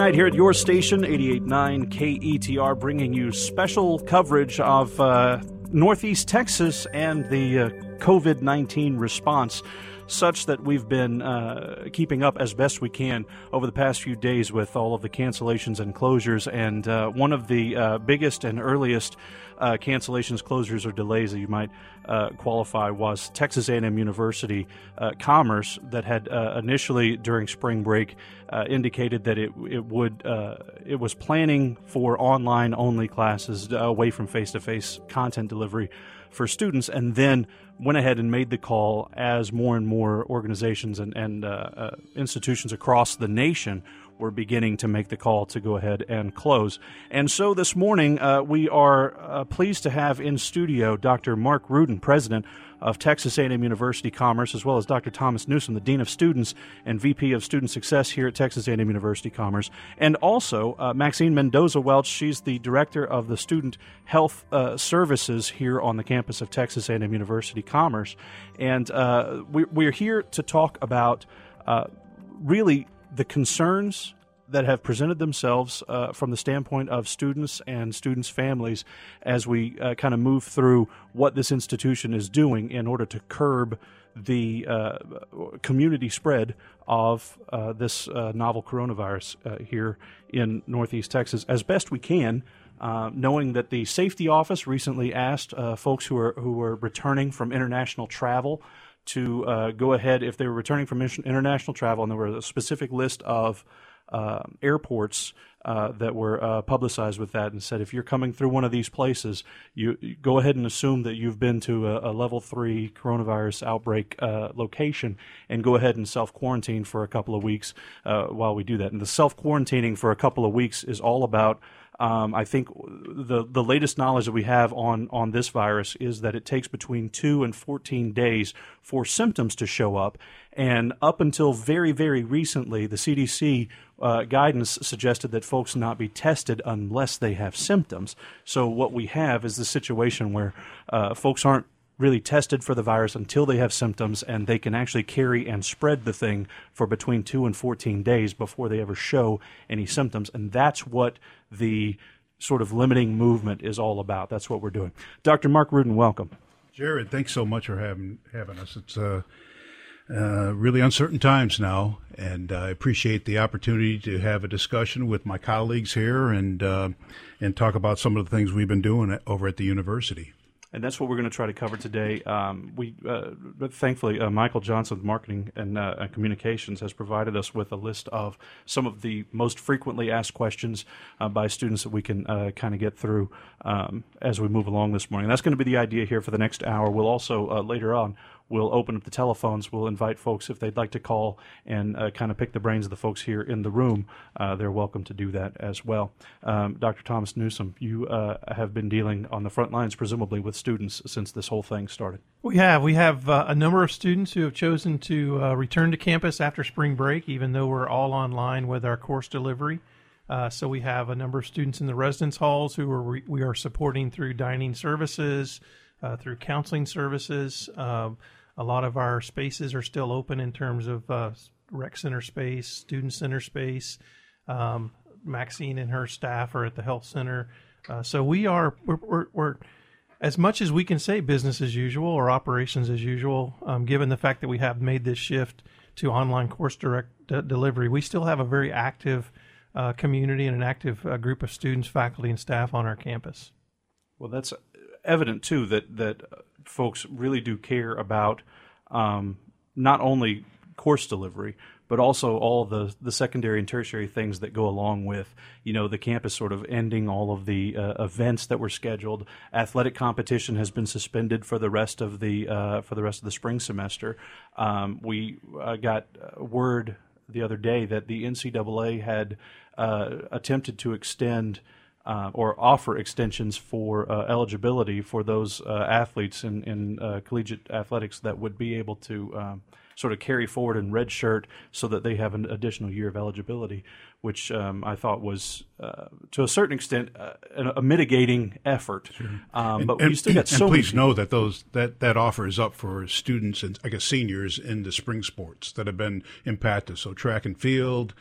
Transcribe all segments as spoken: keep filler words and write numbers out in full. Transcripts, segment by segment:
night here at your station, eighty-eight point nine K E T R, bringing you special coverage of uh, Northeast Texas and the uh, COVID nineteen response, such that we've been uh, keeping up as best we can over the past few days with all of the cancellations and closures. And uh, one of the uh, biggest and earliest uh, cancellations, closures, or delays that you might uh, qualify was Texas A and M University uh, Commerce, that had uh, initially during spring break uh, indicated that it it would uh, it was planning for online only classes uh, away from face-to-face content delivery for students, and then went ahead and made the call as more and more organizations and, and uh, uh, institutions across the nation were beginning to make the call to go ahead and close. And so this morning, uh, we are uh, pleased to have in studio Doctor Mark Rudin, president of Texas A and M University Commerce, as well as Doctor Thomas Newsom, the Dean of Students and V P of Student Success here at Texas A and M University Commerce, and also uh, Maxine Mendoza-Welch. She's the Director of the Student Health uh, Services here on the campus of Texas A and M University Commerce. And uh, we, we're here to talk about uh, really the concerns that have presented themselves uh, from the standpoint of students and students' families as we uh, kind of move through what this institution is doing in order to curb the uh, community spread of uh, this uh, novel coronavirus uh, here in Northeast Texas as best we can, uh, knowing that the safety office recently asked uh, folks who are who are returning from international travel to uh, go ahead, if they were returning from international travel, and there were a specific list of uh, airports uh, that were uh, publicized with that, and said if you're coming through one of these places, you, you go ahead and assume that you've been to a, a level three coronavirus outbreak uh, location, and go ahead and self-quarantine for a couple of weeks uh, while we do that. And the self-quarantining for a couple of weeks is all about Um, I think the the latest knowledge that we have on, on this virus is that it takes between two and fourteen days for symptoms to show up. And up until very, very recently, the C D C uh, guidance suggested that folks not be tested unless they have symptoms. So what we have is the situation where uh, folks aren't really tested for the virus until they have symptoms, and they can actually carry and spread the thing for between two and fourteen days before they ever show any symptoms. And that's what the sort of limiting movement is all about. That's what we're doing. Doctor Mark Rudin, welcome. Jared, thanks so much for having having us. It's uh, uh, really uncertain times now, and I appreciate the opportunity to have a discussion with my colleagues here and uh, and talk about some of the things we've been doing over at the university. And that's what we're going to try to cover today. Um, we, uh, but thankfully, uh, Michael Johnson, Marketing and, uh, and Communications, has provided us with a list of some of the most frequently asked questions uh, by students that we can uh, kind of get through um, as we move along this morning. And that's going to be the idea here for the next hour. We'll also, uh, later on, we'll open up the telephones. We'll invite folks, if they'd like to call and uh, kind of pick the brains of the folks here in the room, uh, they're welcome to do that as well. Um, Doctor Thomas Newsom, you uh, have been dealing on the front lines, presumably, with students since this whole thing started. We have. We have uh, a number of students who have chosen to uh, return to campus after spring break, even though we're all online with our course delivery. Uh, so we have a number of students in the residence halls who are re- we are supporting through dining services, uh, through counseling services. Uh, a lot of our spaces are still open in terms of uh, rec center space, student center space. Um, Maxine and her staff are at the health center. Uh, so we are, we're, we're, we're, as much as we can say business as usual or operations as usual, um, given the fact that we have made this shift to online course direct de- delivery, we still have a very active uh, community and an active uh, group of students, faculty, and staff on our campus. Well, that's evident, too, that, that folks really do care about um, not only course delivery, but also all the, the secondary and tertiary things that go along with, you know, the campus sort of ending all of the uh, events that were scheduled. Athletic competition has been suspended for the rest of the uh, for the rest of the spring semester. Um, we uh, got word the other day that the N C double A had uh, attempted to extend Uh, or offer extensions for uh, eligibility for those uh, athletes in, in uh, collegiate athletics that would be able to um, sort of carry forward and redshirt so that they have an additional year of eligibility, which um, I thought was, uh, to a certain extent, uh, a, a mitigating effort. Sure. Um, and, but and, we still got so and please many know that those that, that offer is up for students and I guess seniors in the spring sports that have been impacted. So track and field,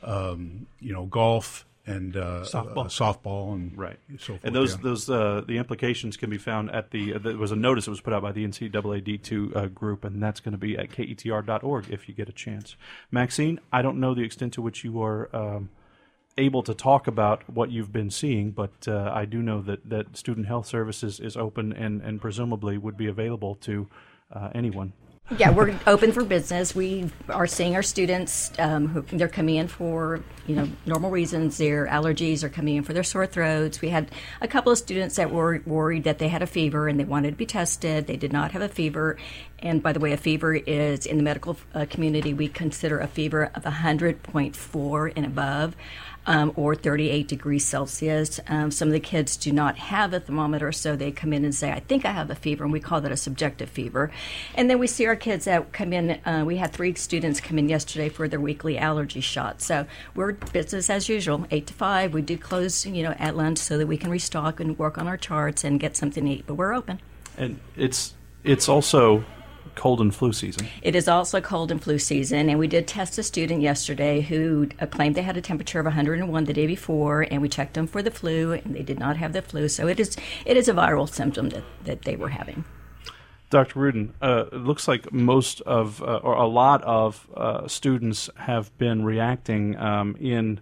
um, you know, golf and uh, Softball. uh, softball, and Right. so forth. And those yeah. those uh, the implications can be found at the uh, there was a notice that was put out by the N C double A D two uh, group, and that's going to be at K E T R dot org if you get a chance. Maxine, I don't know the extent to which you are um, able to talk about what you've been seeing, but uh, I do know that, that Student Health Services is open and, and presumably would be available to uh, anyone. Yeah, we're open for business. We are seeing our students um, who they're coming in for, you know, normal reasons. Their allergies are coming in for their sore throats. We had a couple of students that were worried that they had a fever and they wanted to be tested. They did not have a fever. And by the way, a fever is, in the medical uh, community, we consider a fever of one hundred point four and above. Um, or thirty-eight degrees Celsius. Um, some of the kids do not have a thermometer, so they come in and say, I think I have a fever, and we call that a subjective fever. And then we see our kids that come in. Uh, we had three students come in yesterday for their weekly allergy shot. So we're business as usual, eight to five. We do close, you know, at lunch so that we can restock and work on our charts and get something to eat, but we're open. And it's it's also cold and flu season. It is also cold and flu season, and we did test a student yesterday who uh, claimed they had a temperature of one hundred one the day before, and we checked them for the flu, and they did not have the flu. So it is it is a viral symptom that, that they were having. Doctor Rudin, uh, it looks like most of, uh, or a lot of uh, students have been reacting um, in,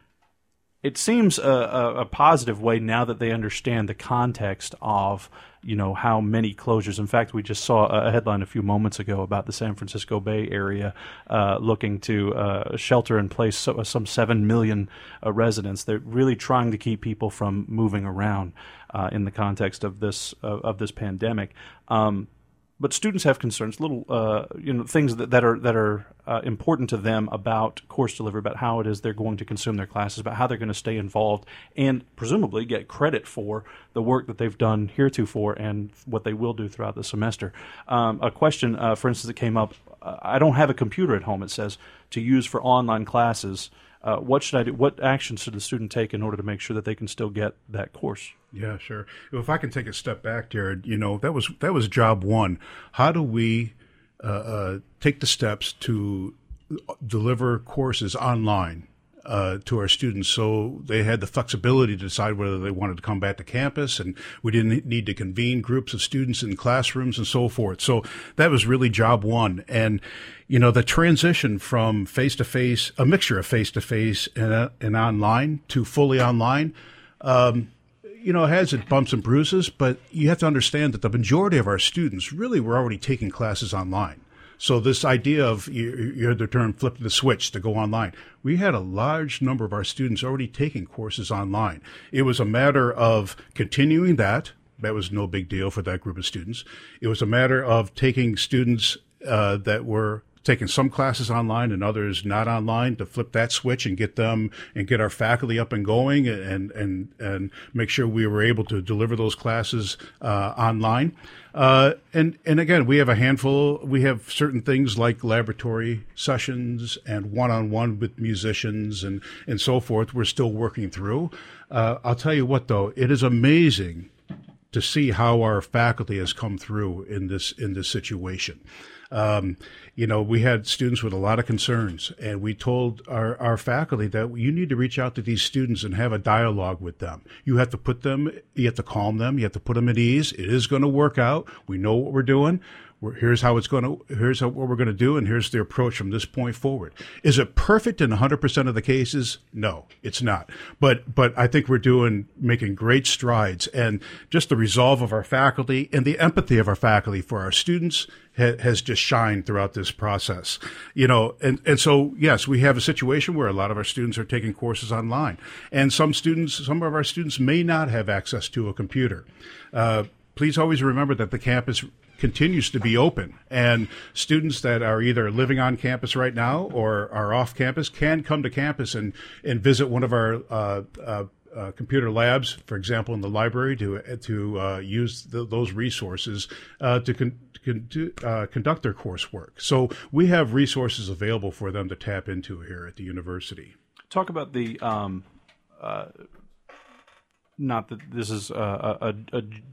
it seems, a, a, a positive way now that they understand the context of, you know, how many closures. In fact, we just saw a headline a few moments ago about the San Francisco Bay Area uh, looking to uh, shelter in place so, some seven million uh, residents. They're really trying to keep people from moving around uh, in the context of this uh, of this pandemic. Um, But students have concerns, little, uh, you know, things that, that are that are uh, important to them about course delivery, about how it is they're going to consume their classes, about how they're going to stay involved, and presumably get credit for the work that they've done heretofore and what they will do throughout the semester. Um, a question, uh, for instance, that came up: uh, I don't have a computer at home. It says to use for online classes. Uh, what should I do? What actions should the student take in order to make sure that they can still get that course? Yeah, sure. If I can take a step back, Jared, you know, that was that was job one. How do we uh, uh, take the steps to deliver courses online uh, to our students so they had the flexibility to decide whether they wanted to come back to campus, and we didn't need to convene groups of students in classrooms and so forth. So that was really job one. And you know, the transition from face-to-face, a mixture of face-to-face and, uh, and online to fully online, um, you know, has its bumps and bruises, but you have to understand that the majority of our students really were already taking classes online. So this idea of, you, you heard the term flip the switch to go online. We had a large number of our students already taking courses online. It was a matter of continuing that. That was no big deal for that group of students. It was a matter of taking students uh, that were taking some classes online and others not online, to flip that switch and get them and get our faculty up and going and and and make sure we were able to deliver those classes uh, online. Uh, and and again, we have a handful. We have certain things like laboratory sessions and one-on-one with musicians and and so forth. We're still working through. Uh, I'll tell you what, though, it is amazing to see how our faculty has come through in this in this situation. Um, you know, we had students with a lot of concerns, and we told our, our faculty that you need to reach out to these students and have a dialogue with them. You have to put them, you have to calm them, you have to put them at ease. It is going to work out. We know what we're doing. We're, here's how it's going to, here's how, what we're going to do, and here's the approach from this point forward. Is it perfect in one hundred percent of the cases? No, it's not. But, but I think we're doing, making great strides, and just the resolve of our faculty and the empathy of our faculty for our students ha, has just shined throughout this process. You know, and, and so, yes, we have a situation where a lot of our students are taking courses online, and some students, some of our students may not have access to a computer. Uh, please always remember that the campus continues to be open, and students that are either living on campus right now or are off campus can come to campus and, and visit one of our uh, uh, uh, computer labs, for example, in the library, to to uh, use the, those resources uh, to con- con- uh, conduct their coursework. So we have resources available for them to tap into here at the university. Talk about the, um, uh, not that this is a, a, a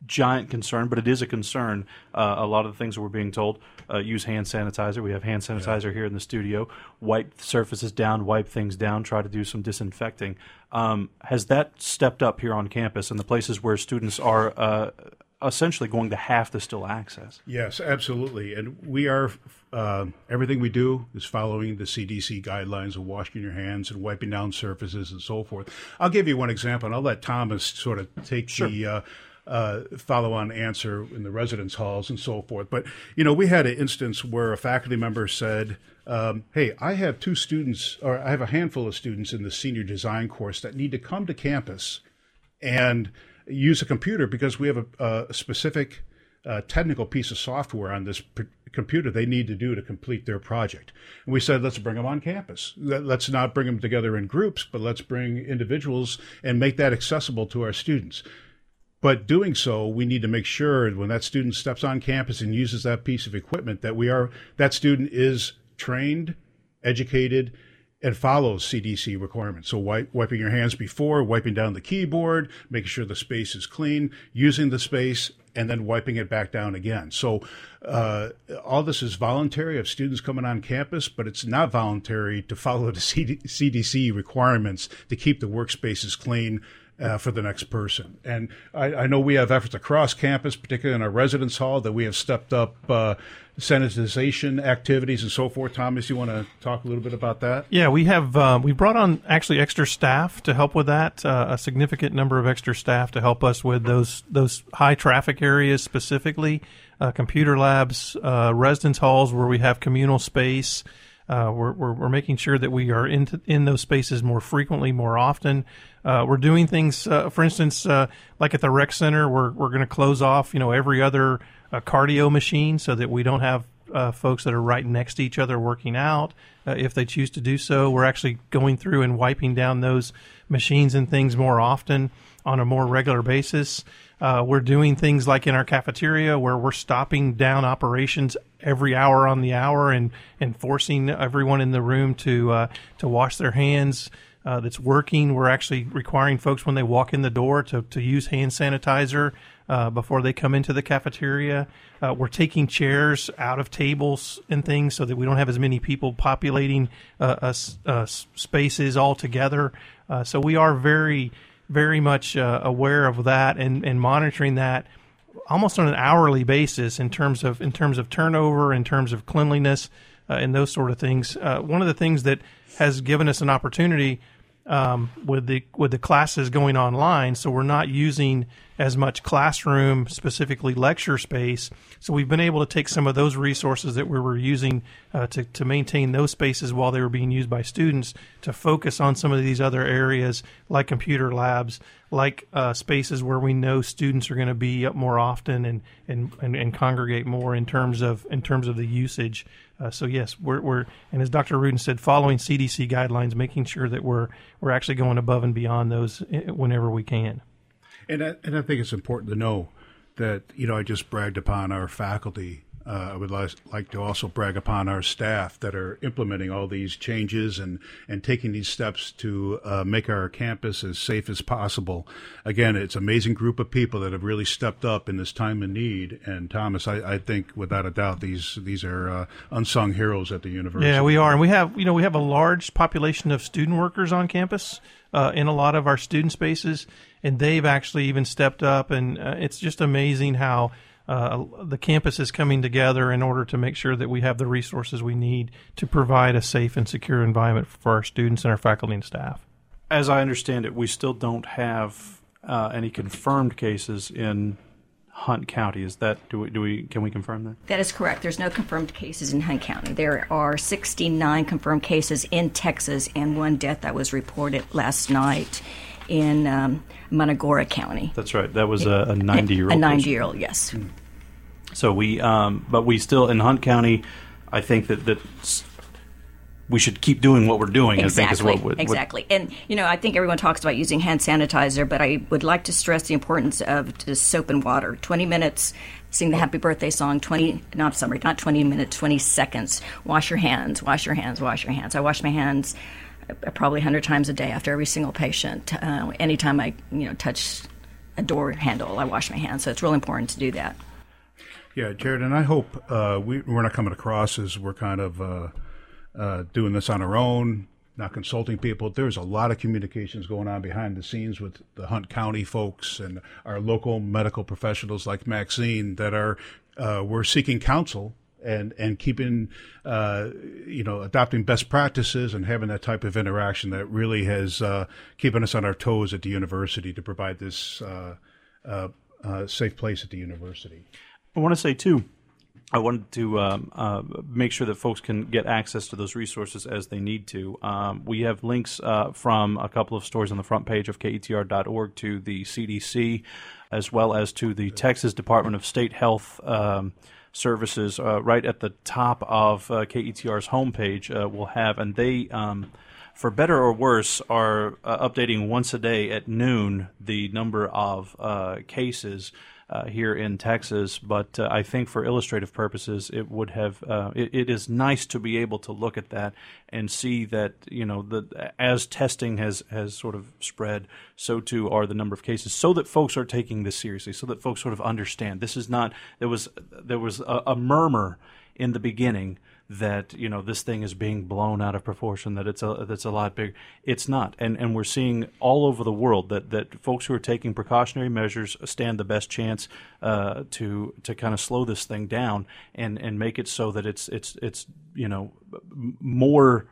giant concern, but it is a concern. Uh, a lot of the things that we're being told, uh, use hand sanitizer. We have hand sanitizer yeah. here in the studio. Wipe surfaces down, wipe things down, try to do some disinfecting. Um, has that stepped up here on campus in the places where students are uh, essentially going to have to still access? Yes, absolutely. And we are, uh, everything we do is following the C D C guidelines of washing your hands and wiping down surfaces and so forth. I'll give you one example, and I'll let Thomas sort of take sure. the uh, uh, follow-on answer in the residence halls and so forth. But, you know, we had an instance where a faculty member said, um, hey, I have two students, or I have a handful of students in the senior design course that need to come to campus and use a computer because we have a, a specific uh, technical piece of software on this p- computer they need to do to complete their project. And we said, let's bring them on campus. Let's not bring them together in groups, but let's bring individuals and make that accessible to our students. But doing so, we need to make sure when that student steps on campus and uses that piece of equipment that we are that student is trained, educated, and follows C D C requirements. So wipe, wiping your hands before, wiping down the keyboard, making sure the space is clean, using the space, and then wiping it back down again. So uh, all this is voluntary of students coming on campus, but it's not voluntary to follow the C D C requirements to keep the workspaces clean Uh, for the next person. And I, I know we have efforts across campus, particularly in our residence hall, that we have stepped up uh, sanitization activities and so forth. Thomas, you want to talk a little bit about that? Yeah, we have uh, we brought on actually extra staff to help with that, uh, a significant number of extra staff to help us with those those high traffic areas specifically, uh, computer labs, uh, residence halls where we have communal space. Uh, we're, we're we're making sure that we are in in those spaces more frequently, more often. Uh, we're doing things, uh, for instance, uh, like at the rec center, we're we're going to close off, you know, every other uh, cardio machine so that we don't have uh, folks that are right next to each other working out. Uh, if they choose to do so, we're actually going through and wiping down those machines and things more often on a more regular basis. Uh, we're doing things like in our cafeteria where we're stopping down operations every hour on the hour and, and forcing everyone in the room to uh, to wash their hands. Uh, that's working. We're actually requiring folks when they walk in the door to, to use hand sanitizer uh, before they come into the cafeteria. Uh, we're taking chairs out of tables and things so that we don't have as many people populating uh, us, uh, spaces all together. Uh, so we are very, very much uh, aware of that and, and monitoring that almost on an hourly basis in terms of in terms of turnover, in terms of cleanliness, uh, and those sort of things. Uh, one of the things that has given us an opportunity Um, with the with the classes going online, so we're not using as much classroom, specifically lecture space. So we've been able to take some of those resources that we were using uh, to to maintain those spaces while they were being used by students to focus on some of these other areas like computer labs, like uh, spaces where we know students are going to be up more often and, and, and, and congregate more in terms of in terms of the usage. Uh, so yes, we're we're and as Doctor Rudin said, following C D C guidelines, making sure that we're we're actually going above and beyond those whenever we can. And I, and I think it's important to know that, you know, I just bragged upon our faculty. Uh, I would li- like to also brag upon our staff that are implementing all these changes and, and taking these steps to uh, make our campus as safe as possible. Again, it's an amazing group of people that have really stepped up in this time of need. And Thomas, I, I think without a doubt, these these are uh, unsung heroes at the university. Yeah, we are, and we have you know we have a large population of student workers on campus uh, in a lot of our student spaces, and they've actually even stepped up, and uh, it's just amazing how. Uh, the campus is coming together in order to make sure that we have the resources we need to provide a safe and secure environment for our students and our faculty and staff. As I understand it, we still don't have uh, any confirmed cases in Hunt County. Is that do we do we can we confirm that? That is correct. There's no confirmed cases in Hunt County. There are sixty-nine confirmed cases in Texas and one death that was reported last night in um, Monongahela County. That's right. That was a ninety-year-old. A ninety-year-old, yes. Mm. So we, um, but we still in Hunt County. I think that that we should keep doing what we're doing. Exactly. I think is what, what exactly. And you know, I think everyone talks about using hand sanitizer, but I would like to stress the importance of just soap and water. Twenty minutes. Sing the happy birthday song, twenty, not sorry, not twenty minutes, twenty seconds. Wash your hands, wash your hands, wash your hands. I wash my hands probably one hundred times a day after every single patient. Uh, anytime I, you know, touch a door handle, I wash my hands. So it's really important to do that. Yeah, Jared, and I hope uh, we, we're not coming across as we're kind of uh, uh, doing this on our own, not consulting people. There's a lot of communications going on behind the scenes with the Hunt County folks and our local medical professionals like Maxine that are uh, we're seeking counsel and and keeping uh, you know adopting best practices and having that type of interaction that really has uh, keeping us on our toes at the university to provide this uh, uh, uh, safe place at the university. I want to say, too, I wanted to um, uh, make sure that folks can get access to those resources as they need to. Um, we have links uh, from a couple of stories on the front page of K E T R dot org to the C D C, as well as to the Texas Department of State Health um, Services. Uh, right at the top of uh, K E T R's homepage, uh, we'll have, and they, um, for better or worse, are uh, updating once a day at noon the number of uh, cases Uh, here in Texas, but uh, I think for illustrative purposes, it would have. Uh, it, it is nice to be able to look at that and see that you know the as testing has has sort of spread, so too are the number of cases. So that folks are taking this seriously, so that folks sort of understand this is not. There was there was a, a murmur in the beginning that you know this thing is being blown out of proportion, that it's a that's a lot bigger. It's not, and and we're seeing all over the world that, that folks who are taking precautionary measures stand the best chance uh, to to kind of slow this thing down and, and make it so that it's it's it's you know more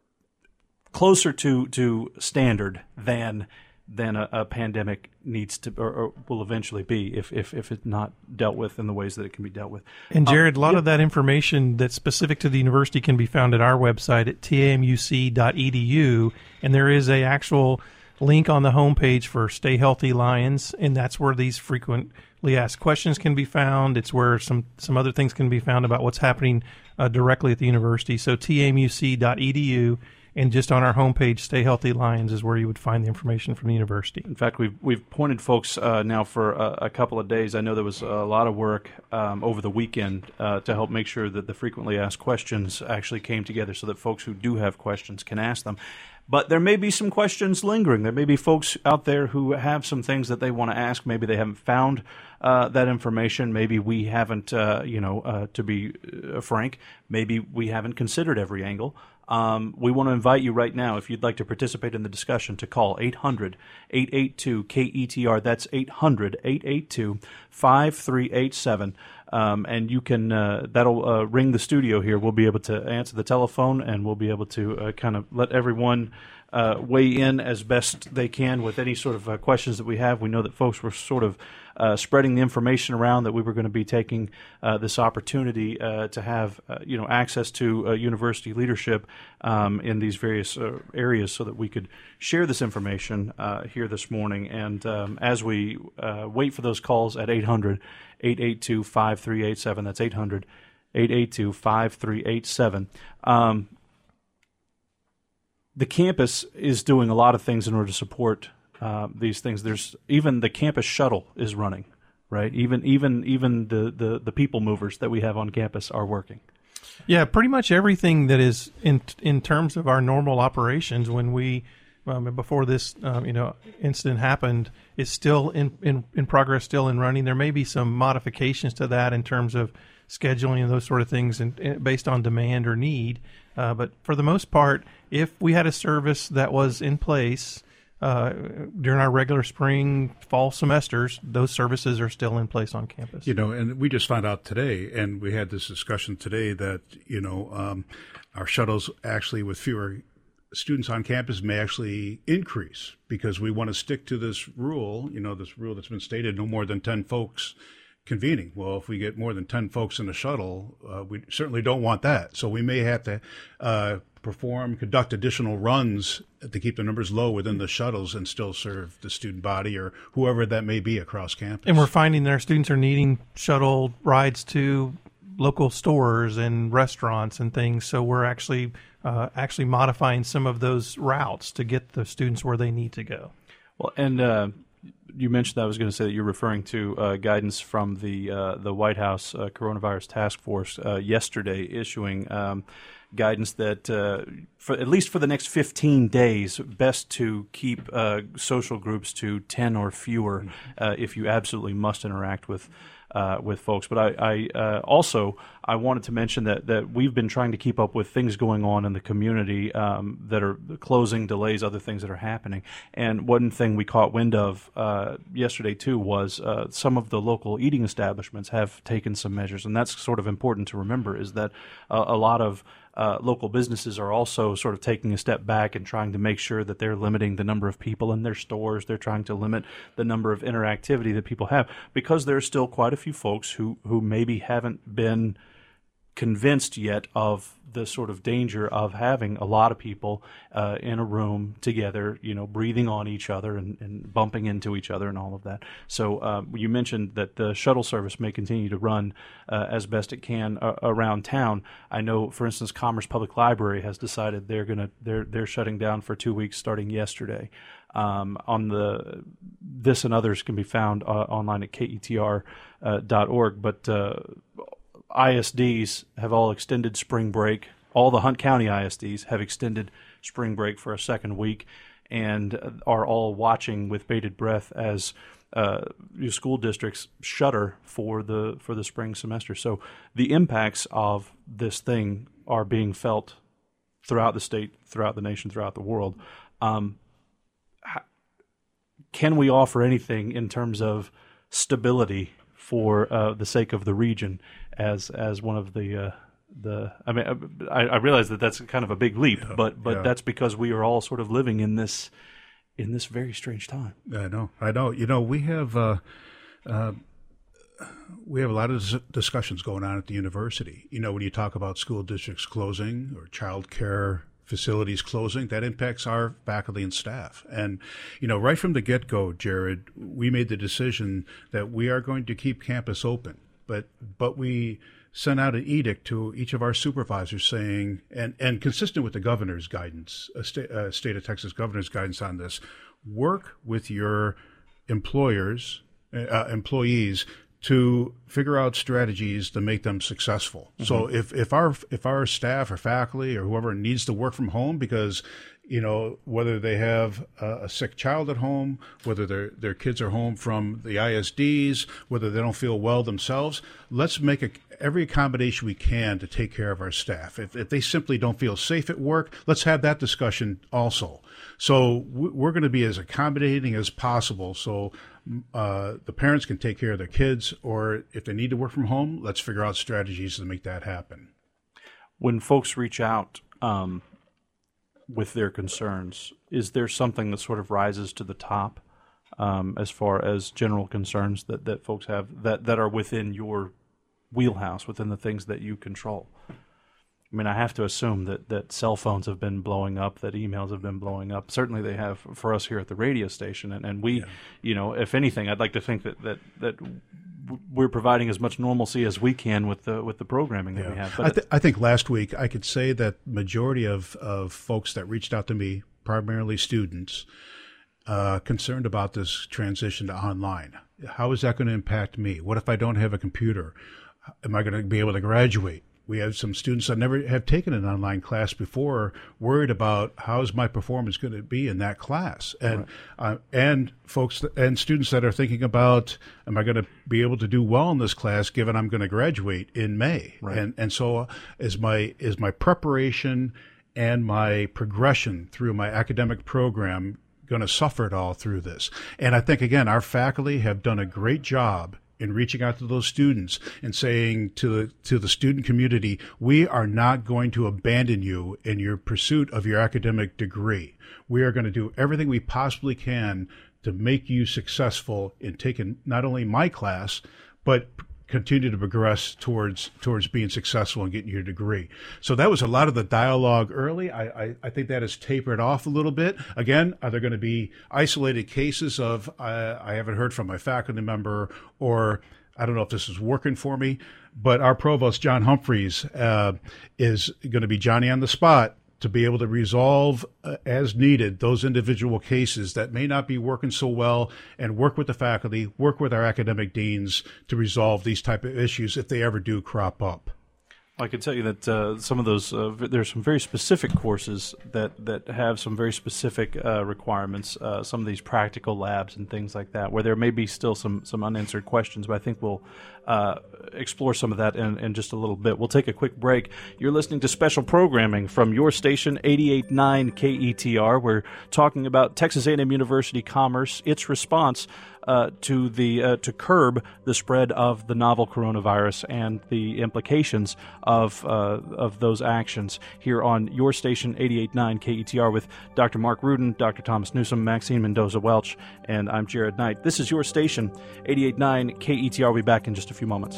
closer to to standard than than a, a pandemic needs to or, or will eventually be if, if if it's not dealt with in the ways that it can be dealt with. And Jared, um, a lot yeah. of that information that's specific to the university can be found at our website at T A M U C dot E D U, and there is a actual link on the homepage for Stay Healthy Lions, and that's where these frequently asked questions can be found. It's where some, some other things can be found about what's happening uh, directly at the university. So T A M U C dot E D U. And just on our homepage, Stay Healthy Lions is where you would find the information from the university. In fact, we've we've pointed folks uh, now for a, a couple of days. I know there was a lot of work um, over the weekend uh, to help make sure that the frequently asked questions actually came together so that folks who do have questions can ask them. But there may be some questions lingering. There may be folks out there who have some things that they want to ask. Maybe they haven't found uh, that information. Maybe we haven't, uh, you know, uh, to be uh, frank, maybe we haven't considered every angle. Um, we want to invite you right now, if you'd like to participate in the discussion, to call eight hundred, eight eight two, K E T R. That's eight hundred, eight eight two, five three eight seven. Um, and you can, uh, that'll uh, ring the studio here. We'll be able to answer the telephone, and we'll be able to uh, kind of let everyone uh, weigh in as best they can with any sort of uh, questions that we have. We know that folks were sort of uh, spreading the information around that we were going to be taking uh, this opportunity uh, to have, uh, you know, access to uh, university leadership um, in these various uh, areas so that we could share this information uh, here this morning. And um, as we uh, wait for those calls at eight hundred, eight eight two, five three eight seven, that's eight hundred, eight eight two, five three eight seven. Um, the campus is doing a lot of things in order to support uh, these things. There's even the campus shuttle is running, right? Even even even the, the, the people movers that we have on campus are working. Yeah, pretty much everything that is in in terms of our normal operations when we um, before this um, you know incident happened is still in, in in progress, still in running. There may be some modifications to that in terms of scheduling and those sort of things, and, and based on demand or need. Uh, but for the most part, if we had a service that was in place uh, during our regular spring, fall semesters, those services are still in place on campus. You know, and we just found out today, and we had this discussion today that, you know, um, our shuttles actually with fewer students on campus may actually increase because we want to stick to this rule, you know, this rule that's been stated, no more than ten folks convening. Well, if we get more than ten folks in the shuttle, uh, we certainly don't want that. So we may have to uh, perform, conduct additional runs to keep the numbers low within the shuttles and still serve the student body or whoever that may be across campus. And we're finding that our students are needing shuttle rides to local stores and restaurants and things. So we're actually uh, actually modifying some of those routes to get the students where they need to go. Well, and uh, you mentioned, I was going to say that you're referring to uh, guidance from the uh, the White House uh, Coronavirus Task Force uh, yesterday issuing um, guidance that uh, for at least for the next fifteen days, best to keep uh, social groups to ten or fewer uh, if you absolutely must interact with uh, with folks. But I, I uh, also I wanted to mention that that we've been trying to keep up with things going on in the community um, that are closing, delays, other things that are happening. And one thing we caught wind of uh, yesterday too was uh, some of the local eating establishments have taken some measures, and that's sort of important to remember. Is that uh, a lot of Uh, local businesses are also sort of taking a step back and trying to make sure that they're limiting the number of people in their stores. They're trying to limit the number of interactivity that people have, because there are still quite a few folks who, who maybe haven't been convinced yet of the sort of danger of having a lot of people uh, in a room together, you know, breathing on each other and, and bumping into each other and all of that. So uh, you mentioned that the shuttle service may continue to run uh, as best it can uh, around town. I know, for instance, Commerce Public Library has decided they're gonna they're they're shutting down for two weeks starting yesterday. Um, on the this and others can be found uh, online at K E T R dot org, but uh, I S Ds have all extended spring break. All the Hunt County I S Ds have extended spring break for a second week and are all watching with bated breath as uh, school districts shutter for the for the spring semester. So the impacts of this thing are being felt throughout the state, throughout the nation, throughout the world. Um, can we offer anything in terms of stability for uh, the sake of the region as as one of the uh, the I mean I, I realize that that's kind of a big leap, yeah, but but yeah. that's because we are all sort of living in this in this very strange time. I know, I know. You know, we have uh, uh, we have a lot of dis- discussions going on at the university. You know, when you talk about school districts closing or child care facilities closing, that impacts our faculty and staff. And, you know, right from the get-go, Jared, we made the decision that we are going to keep campus open. But but we sent out an edict to each of our supervisors saying, and, and consistent with the governor's guidance, a sta- uh, state of Texas governor's guidance on this, work with your employers, uh, employees, to figure out strategies to make them successful. Mm-hmm. So if, if our if our staff or faculty or whoever needs to work from home because, you know, whether they have a, a sick child at home, whether their their kids are home from the I S Ds, whether they don't feel well themselves, let's make a, every accommodation we can to take care of our staff. If, if they simply don't feel safe at work, let's have that discussion also. So we're going to be as accommodating as possible so uh, the parents can take care of their kids, or if they need to work from home, let's figure out strategies to make that happen. When folks reach out um, with their concerns, is there something that sort of rises to the top um, as far as general concerns that, that folks have that, that are within your wheelhouse, within the things that you control? I mean, I have to assume that, that cell phones have been blowing up, that emails have been blowing up. Certainly they have for us here at the radio station. And, and we, yeah. you know, if anything, I'd like to think that, that, that we're providing as much normalcy as we can with the with the programming that yeah. we have. But I, th- I think last week I could say that majority of, of folks that reached out to me, primarily students, uh, concerned about this transition to online. How is that going to impact me? What if I don't have a computer? Am I going to be able to graduate? We have some students that never have taken an online class before, worried about how's my performance going to be in that class, and right. uh, and folks th- and students that are thinking about, am I going to be able to do well in this class given I'm going to graduate in May? Right. And and so uh, is my is my preparation and my progression through my academic program going to suffer at all through this? And I think again, our faculty have done a great job in reaching out to those students and saying to the, to the student community, we are not going to abandon you in your pursuit of your academic degree. We are going to do everything we possibly can to make you successful in taking not only my class, but continue to progress towards towards being successful and getting your degree. So that was a lot of the dialogue early. I, I, I think that has tapered off a little bit. Again, are there going to be isolated cases of uh, I haven't heard from my faculty member, or I don't know if this is working for me, but our provost, John Humphreys, uh, is going to be Johnny on the spot to be able to resolve uh, as needed those individual cases that may not be working so well, and work with the faculty, work with our academic deans to resolve these type of issues if they ever do crop up. I can tell you that uh, some of those uh, v- there's some very specific courses that, that have some very specific uh, requirements. Uh, some of these practical labs and things like that, where there may be still some some unanswered questions. But I think we'll uh, explore some of that in, in just a little bit. We'll take a quick break. You're listening to special programming from your station, eighty-eight point nine K E T R. We're talking about Texas A and M University Commerce, its response Uh, to the uh, to curb the spread of the novel coronavirus and the implications of uh, of those actions here on your station eighty-eight point nine K E T R with Doctor Mark Rudin, Doctor Thomas Newsom, Maxine Mendoza Welch, and I'm Jared Knight. This is your station eighty-eight point nine K E T R. We'll be back in just a few moments.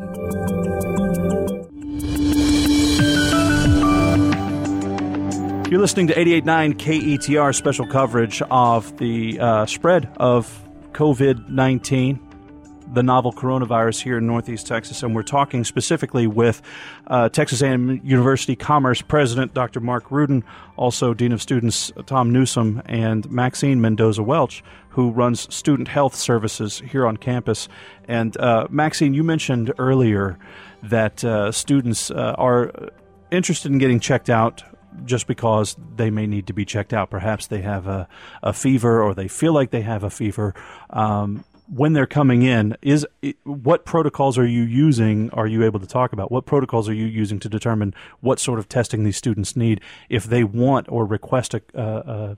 You're listening to eighty-eight point nine K E T R special coverage of the uh, spread of COVID nineteen, the novel coronavirus here in Northeast Texas, and we're talking specifically with uh, Texas A and M University Commerce President Doctor Mark Rudin, also Dean of Students Tom Newsom, and Maxine Mendoza Welch, who runs Student Health Services here on campus. And uh, Maxine, you mentioned earlier that uh, students uh, are interested in getting checked out just because they may need to be checked out. Perhaps they have a, a fever, or they feel like they have a fever. Um, when they're coming in, is what protocols are you using? Are you able to talk about what protocols are you using to determine what sort of testing these students need if they want or request a, uh, uh,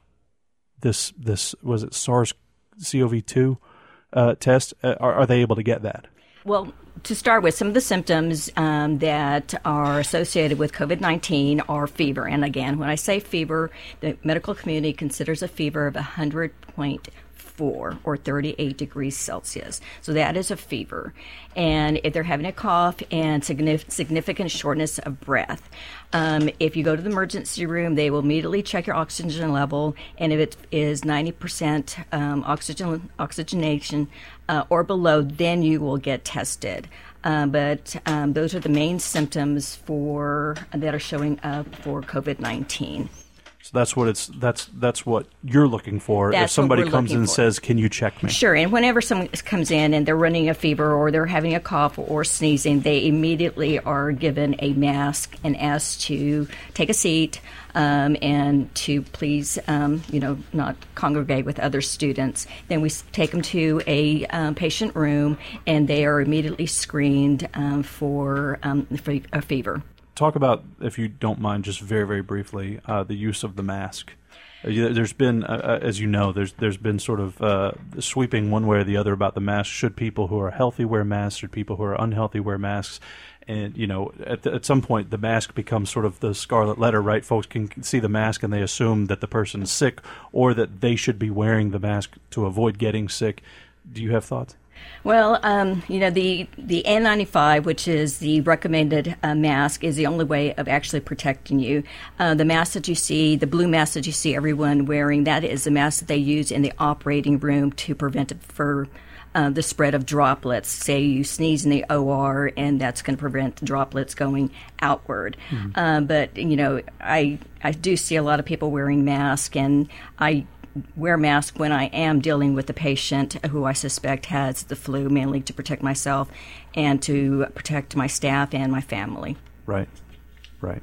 this this was it SARS C O V two uh, test? Uh, are, are they able to get that? Well, to start with, some of the symptoms um, that are associated with COVID nineteen are fever. And again, when I say fever, the medical community considers a fever of one hundred point four or thirty-eight degrees Celsius. So that is a fever. And if they're having a cough and signif- significant shortness of breath, um, if you go to the emergency room, they will immediately check your oxygen level. And if it is ninety percent um, oxygen oxygenation uh, or below, then you will get tested. Uh, but um, those are the main symptoms for that are showing up for COVID nineteen. So that's what it's that's that's what you're looking for. That's if somebody what we're comes in and for. says, "Can you check me?" Sure. And whenever someone comes in and they're running a fever or they're having a cough or sneezing, they immediately are given a mask and asked to take a seat um, and to please, um, you know, not congregate with other students. Then we take them to a um, patient room, and they are immediately screened um, for, um, for a fever. Talk about, if you don't mind, just very, very briefly, uh, the use of the mask. Uh, you- there's been, uh, as you know, there's there's been sort of uh, sweeping one way or the other about the mask. Should people who are healthy wear masks? Should people who are unhealthy wear masks? And, you know, at, the, at some point, the mask becomes sort of the scarlet letter, right? Folks can see the mask and they assume that the person is sick or that they should be wearing the mask to avoid getting sick. Do you have thoughts? Well, um, you know, the, the N ninety-five, which is the recommended uh, mask, is the only way of actually protecting you. Uh, the mask that you see, the blue mask that you see everyone wearing, that is the mask that they use in the operating room to prevent it for uh, the spread of droplets. Say you sneeze in the O R, and that's going to prevent droplets going outward. Mm-hmm. Uh, but, you know, I I do see a lot of people wearing masks, and I wear a mask when I am dealing with a patient who I suspect has the flu, mainly to protect myself and to protect my staff and my family. Right, right.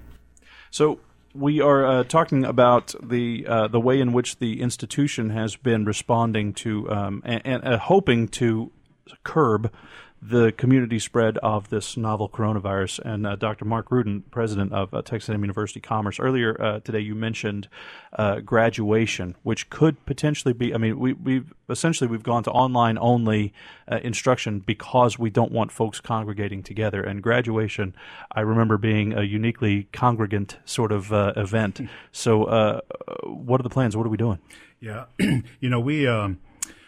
So we are uh, talking about the uh, the way in which the institution has been responding to um, and, and uh, hoping to curb the community spread of this novel coronavirus. And uh, Doctor Mark Rudin, president of uh, Texas A and M University Commerce, earlier uh, today you mentioned uh, graduation, which could potentially be, I mean, we, we've essentially we've gone to online only uh, instruction because we don't want folks congregating together. And graduation, I remember being a uniquely congregant sort of uh, event. So uh, what are the plans? What are we doing? Yeah, you know, we um,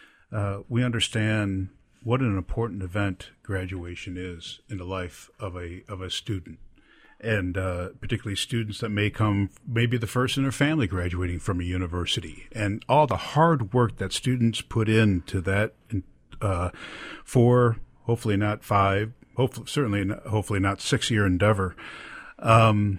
uh, we understand what an important event graduation is in the life of a of a student, and uh, particularly students that may come, maybe the first in their family graduating from a university, and all the hard work that students put into that uh, four, hopefully not five, hopefully certainly not, hopefully not six year endeavor. Um,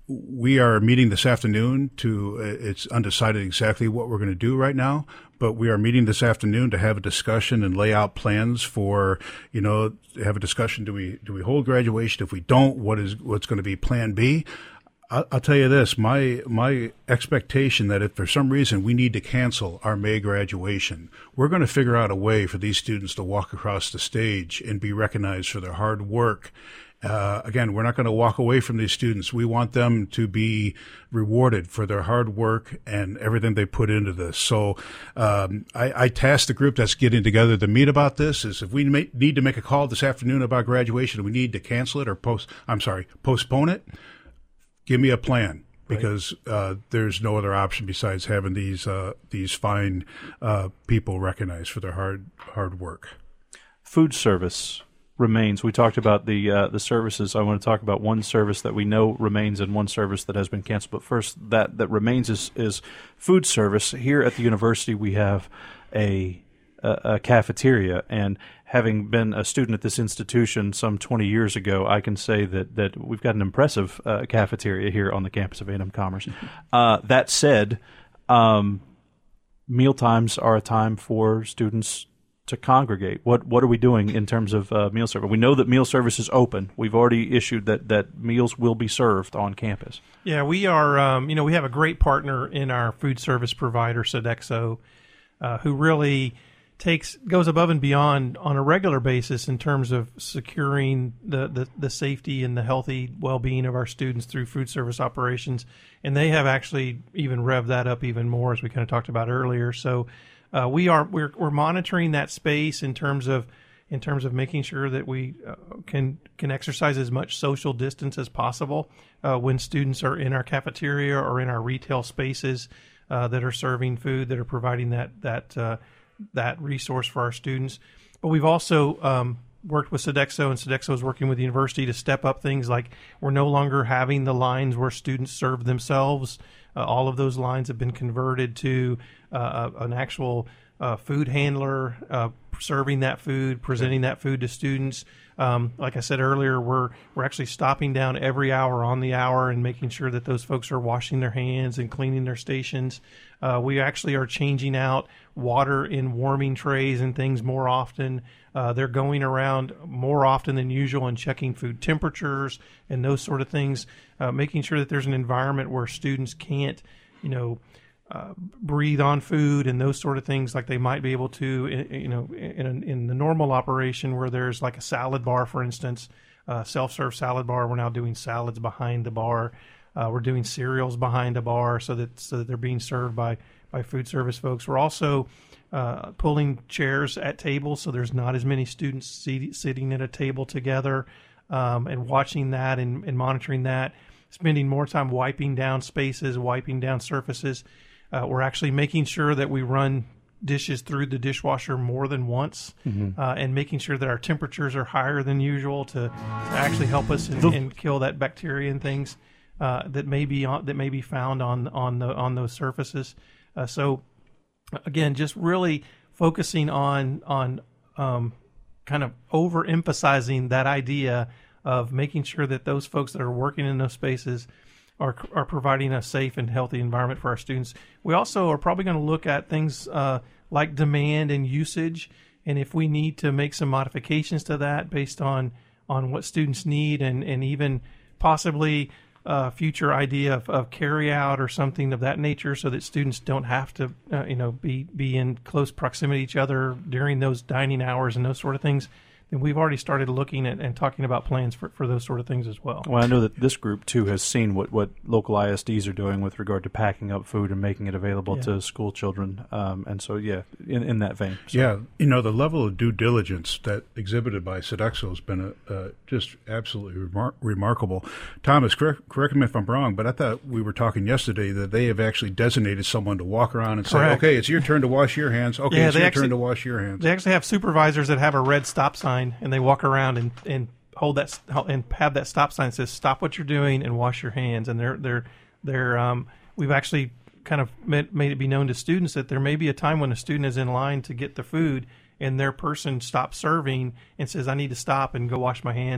we are meeting this afternoon to, it's undecided exactly what we're going to do right now, but we are meeting this afternoon to have a discussion and lay out plans for, you know, have a discussion. Do we, do we hold graduation? If we don't, what is, what's going to be plan B? I'll, I'll tell you this, my, my expectation that if for some reason we need to cancel our May graduation, we're going to figure out a way for these students to walk across the stage and be recognized for their hard work. Uh, again, we're not going to walk away from these students. We want them to be rewarded for their hard work and everything they put into this. So um, I, I tasked the group that's getting together to meet about this is if we may, need to make a call this afternoon about graduation, we need to cancel it or post, I'm sorry, postpone it, give me a plan. Because uh, there's no other option besides having these uh, these fine uh, people recognized for their hard hard work. Food service remains. We talked about the uh, the services. I want to talk about one service that we know remains and one service that has been canceled. But first, that, that remains is, is food service. Here at the university, we have a, a, a cafeteria. And having been a student at this institution some twenty years ago, I can say that, that we've got an impressive uh, cafeteria here on the campus of A and M Commerce. Uh, that said, um, meal times are a time for students to congregate. What what are we doing in terms of uh, meal service? We know that meal service is open. We've already issued that, that meals will be served on campus. Yeah, we are, um, you know, we have a great partner in our food service provider, Sodexo, uh, who really takes goes above and beyond on a regular basis in terms of securing the, the, the safety and the healthy well-being of our students through food service operations. And they have actually even revved that up even more, as we kind of talked about earlier. So Uh, we are we're we're monitoring that space in terms of in terms of making sure that we uh, can can exercise as much social distance as possible uh, when students are in our cafeteria or in our retail spaces uh, that are serving food, that are providing that that uh, that resource for our students. But we've also um, worked with Sodexo, and Sodexo is working with the university to step up things like we're no longer having the lines where students serve themselves. Uh, all of those lines have been converted to uh, an actual uh, food handler uh, serving that food, presenting that food to students. Um, like I said earlier, we're we're actually stopping down every hour on the hour and making sure that those folks are washing their hands and cleaning their stations. Uh, we actually are changing out water in warming trays and things more often. Uh, they're going around more often than usual and checking food temperatures and those sort of things, uh, making sure that there's an environment where students can't, you know, uh, breathe on food and those sort of things like they might be able to, you know, in, a, in the normal operation where there's like a salad bar, for instance, uh, self-serve salad bar. We're now doing salads behind the bar. Uh, we're doing cereals behind a bar so that so that they're being served by, by food service folks. We're also uh, pulling chairs at tables so there's not as many students seat, sitting at a table together, um, and watching that and, and monitoring that, spending more time wiping down spaces, wiping down surfaces. Uh, we're actually making sure that we run dishes through the dishwasher more than once, mm-hmm. uh, and making sure that our temperatures are higher than usual to, to actually help us and, and kill that bacteria and things uh, that may be on, that may be found on on the on those surfaces. Uh, so again, just really focusing on on um, kind of overemphasizing that idea of making sure that those folks that are working in those spaces are are providing a safe and healthy environment for our students. We also are probably going to look at things uh, like demand and usage, and if we need to make some modifications to that based on, on what students need, and, and even possibly a future idea of, of carry out or something of that nature, so that students don't have to uh, you know be be in close proximity to each other during those dining hours and those sort of things. And we've already started looking at and talking about plans for, for those sort of things as well. Well, I know that this group, too, has seen what, what local I S Ds are doing with regard to packing up food and making it available yeah. to school children. Um, and so, yeah, in, in that vein. So. Yeah, you know, the level of due diligence that exhibited by Sodexo has been a, uh, just absolutely remar- remarkable. Thomas, correct, correct me if I'm wrong, but I thought we were talking yesterday that they have actually designated someone to walk around and correct. say, okay, it's your turn to wash your hands. Okay, yeah, it's your actually, turn to wash your hands. They actually have supervisors that have a red stop sign, and they walk around and, and hold that and have that stop sign that says "Stop what you're doing and wash your hands." And they're they're they're um, we've actually kind of made, made it be known to students that there may be a time when a student is in line to get the food, and their person stops serving and says, "I need to stop and go wash my hands," and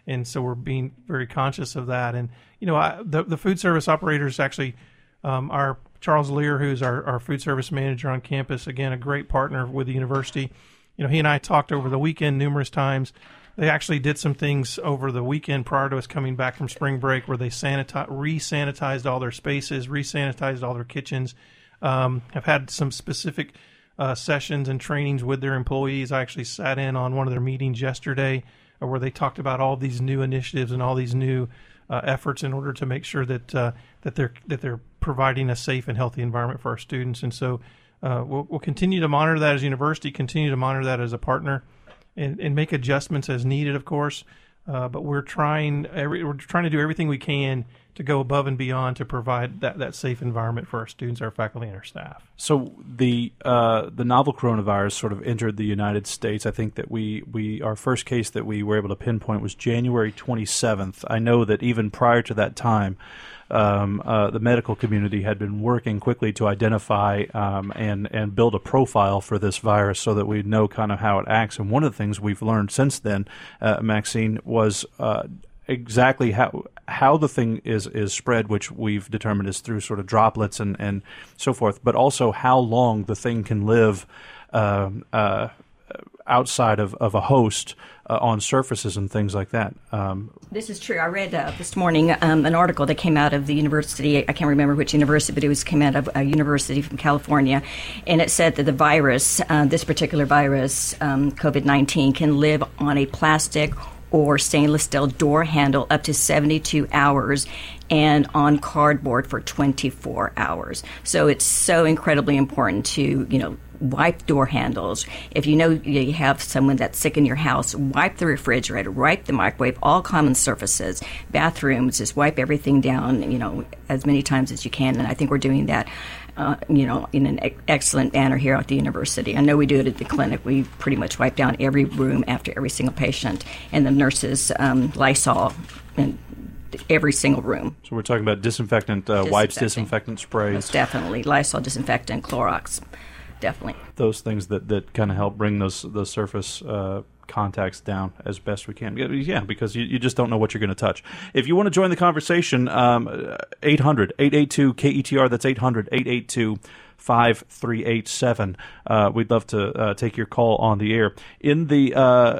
and so we're being very conscious of that. And you know, I, the the food service operators actually, um, our Charles Lear, who's our, our food service manager on campus, again a great partner with the university. You know, he and I talked over the weekend numerous times. They actually did some things over the weekend prior to us coming back from spring break where they sanitize, re-sanitized all their spaces, re-sanitized all their kitchens. Um, have had some specific uh, sessions and trainings with their employees. I actually sat in on one of their meetings yesterday uh, where they talked about all these new initiatives and all these new uh, efforts in order to make sure that uh, that they're that they're providing a safe and healthy environment for our students. And so uh, we'll, we'll continue to monitor that as a university, continue to monitor that as a partner. And, and make adjustments as needed, of course. Uh, but we're trying every, we're trying to do everything we can to go above and beyond to provide that, that safe environment for our students, our faculty, and our staff. So the uh, the novel coronavirus sort of entered the United States. I think that we, we our first case that we were able to pinpoint was January twenty-seventh. I know that even prior to that time, Um, uh, the medical community had been working quickly to identify um, and and build a profile for this virus so that we know kind of how it acts. And one of the things we've learned since then, uh, Maxine, was uh, exactly how how the thing is is spread, which we've determined is through sort of droplets and, and so forth, but also how long the thing can live um, uh, outside of, of a host uh, on surfaces and things like that. Um, This is true. I read uh, this morning um, an article that came out of the university. I can't remember which university, but it was came out of a university from California, and it said that the virus, uh, this particular virus, um, COVID nineteen, can live on a plastic or stainless steel door handle up to seventy-two hours and on cardboard for twenty-four hours. So it's so incredibly important to, you know, wipe door handles. If you know you have someone that's sick in your house, wipe the refrigerator, wipe the microwave, all common surfaces, bathrooms, just wipe everything down, you know, as many times as you can. And I think we're doing that, uh, you know, in an e- excellent manner here at the university. I know we do it at the clinic. We pretty much wipe down every room after every single patient, and the nurses um, Lysol in every single room. So we're talking about disinfectant uh, wipes, disinfectant sprays. Most definitely. Lysol, disinfectant, Clorox. Definitely. Those things that, that kind of help bring those those surface uh, contacts down as best we can. Yeah, because you, you just don't know what you're going to touch. If you want to join the conversation, um, eight hundred, eight eight two, K E T R, that's eight hundred, eight eight two, five three eight seven. Uh, we'd love to uh, take your call on the air. In the, uh,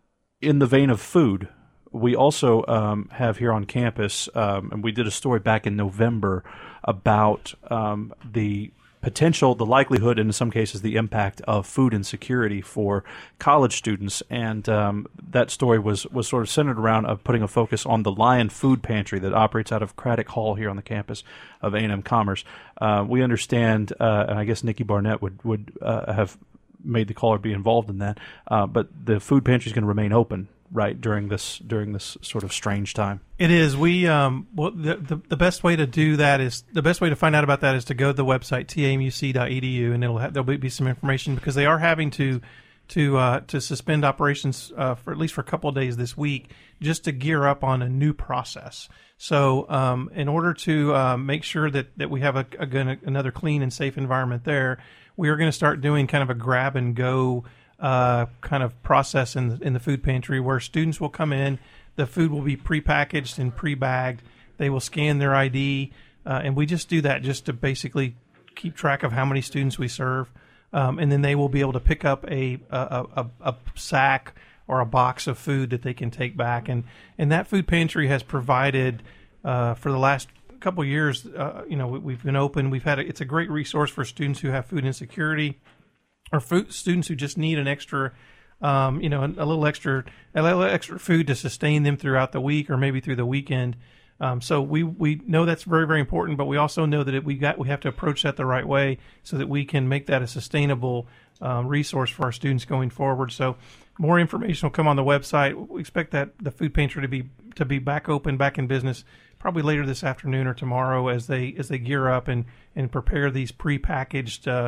in the vein of food, we also um, have here on campus, um, and we did a story back in November about um, the potential, the likelihood, and in some cases the impact of food insecurity for college students. And um, that story was, was sort of centered around uh, putting a focus on the Lion Food Pantry that operates out of Craddock Hall here on the campus of A and M Commerce. Uh, we understand, uh, and I guess Nikki Barnett would, would uh, have made the call or be involved in that, uh, but the food pantry is going to remain open, right, during this during this sort of strange time. It is. We um well the, the the best way to do that is the best way to find out about that is to go to the website T A M U C dot E D U, and it'll have, there'll be some information, because they are having to to uh, to suspend operations uh, for at least for a couple of days this week, just to gear up on a new process. So um, in order to uh, make sure that, that we have a, a, another clean and safe environment there, we are going to start doing kind of a grab and go uh, kind of process in the, in the food pantry, where students will come in, the food will be prepackaged and pre-bagged, they will scan their I D, uh, and we just do that just to basically keep track of how many students we serve, um, and then they will be able to pick up a a, a, a sack or a box of food that they can take back. And, and that food pantry has provided uh, for the last couple of years, uh, you know, we, we've been open. We've had a, it's a great resource for students who have food insecurity, or food, students who just need an extra, um, you know, a, a little extra, a little extra food to sustain them throughout the week or maybe through the weekend. Um, so we, we know that's very, very important, but we also know that it, we got we have to approach that the right way so that we can make that a sustainable um, resource for our students going forward. So more information will come on the website. We expect that the food pantry to be to be back open, back in business, probably later this afternoon or tomorrow, as they as they gear up and, and prepare these prepackaged uh,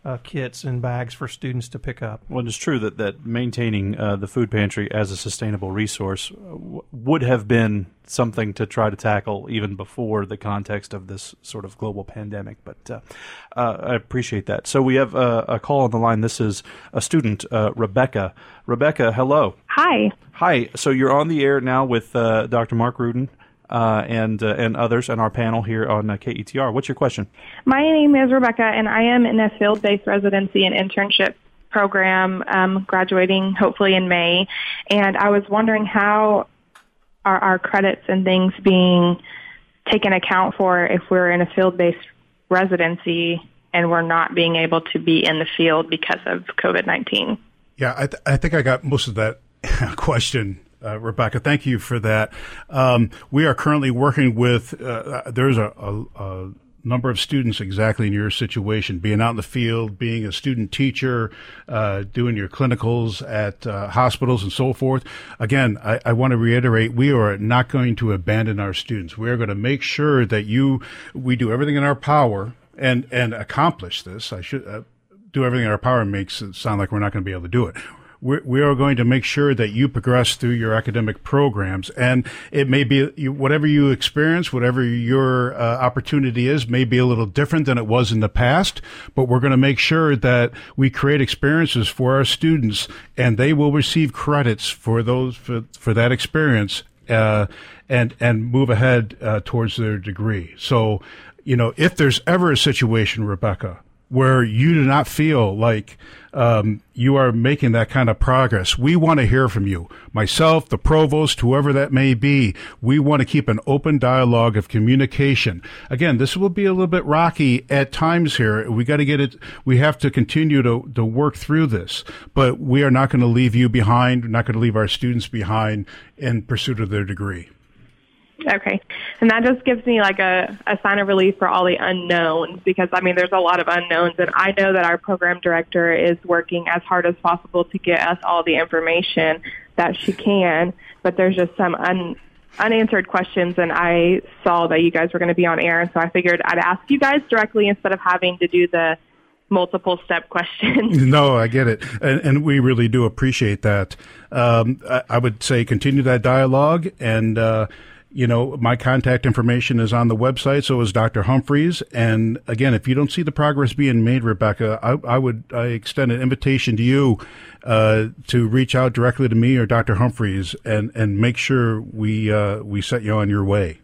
uh, kits and bags for students to pick up. Well, it's true that, that maintaining uh, the food pantry as a sustainable resource w- would have been something to try to tackle even before the context of this sort of global pandemic. But uh, uh, I appreciate that. So we have uh, a call on the line. This is a student, uh, Rebecca. Rebecca, hello. Hi. Hi. So you're on the air now with uh, Doctor Mark Rudin uh, and uh, and others on our panel here on uh, K E T R. What's your question? My name is Rebecca, and I am in a field-based residency and internship program, um, graduating hopefully in May. And I was wondering how are our credits and things being taken account for if we're in a field-based residency and we're not being able to be in the field because of COVID nineteen. Yeah, I, th- I think I got most of that question, uh, Rebecca. Thank you for that. Um, we are currently working with, uh, there's a, a, a number of students exactly in your situation, being out in the field, being a student teacher, uh, doing your clinicals at uh, hospitals and so forth. Again, I, I want to reiterate, we are not going to abandon our students. We are going to make sure that you, we do everything in our power and, and accomplish this. I should uh, do everything in our power makes it sound like we're not going to be able to do it. We're, we are going to make sure that you progress through your academic programs, and it may be you, whatever you experience, whatever your uh, opportunity is, may be a little different than it was in the past. But we're going to make sure that we create experiences for our students, and they will receive credits for those for, for that experience, uh, and and move ahead uh, towards their degree. So, you know, if there's ever a situation, Rebecca, where you do not feel like um, you are making that kind of progress, we want to hear from you. Myself, the provost, whoever that may be, we want to keep an open dialogue of communication. Again, this will be a little bit rocky at times here. We got to get it. We have to continue to, to work through this, but we are not going to leave you behind. We're not going to leave our students behind in pursuit of their degree. Okay. And that just gives me like a, a sign of relief for all the unknowns, because, I mean, there's a lot of unknowns, and I know that our program director is working as hard as possible to get us all the information that she can, but there's just some un, unanswered questions, and I saw that you guys were going to be on air, and so I figured I'd ask you guys directly instead of having to do the multiple step questions. No, I get it. And, and we really do appreciate that. Um, I, I would say continue that dialogue, and, uh, you know, my contact information is on the website, so is Doctor Humphreys. And again, if you don't see the progress being made, Rebecca, I, I would I extend an invitation to you uh, to reach out directly to me or Doctor Humphreys and, and make sure we uh, we set you on your way.